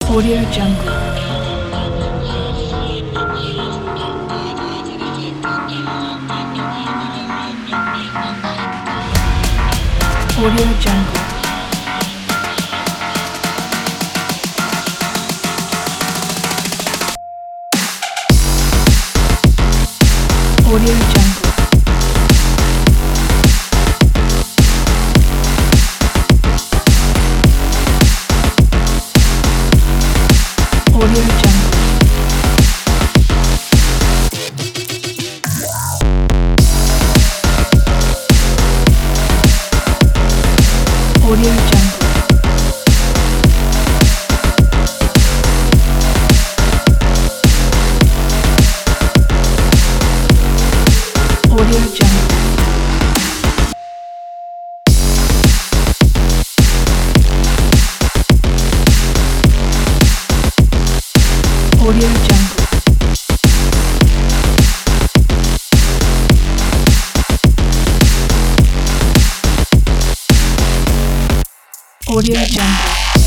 Audio Jungle. Audio Jungle. Audio Jungle. Audio Jungle. Audio Jungle. Audio Jungle. Audio Jungle. Audio Jungle.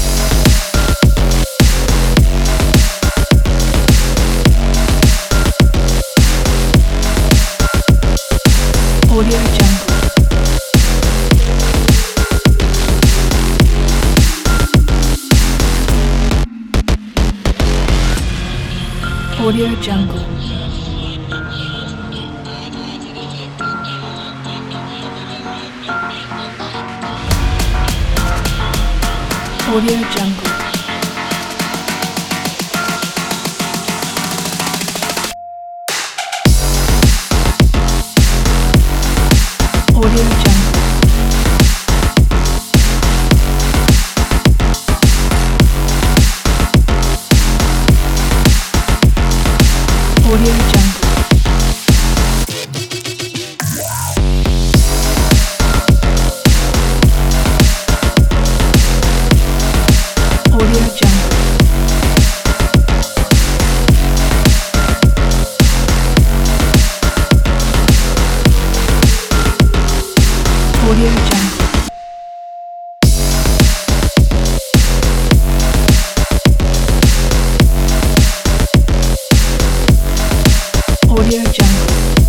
Audio Jungle. Audio Jungle. Audio Jungle. Audio Jungle. Audio Jungle. Audio Jungle. Audio Jungle. Audio Jungle.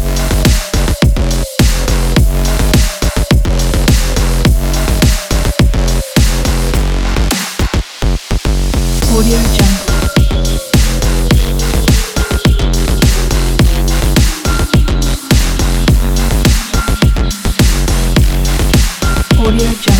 Audio Jungle. Audio Jungle.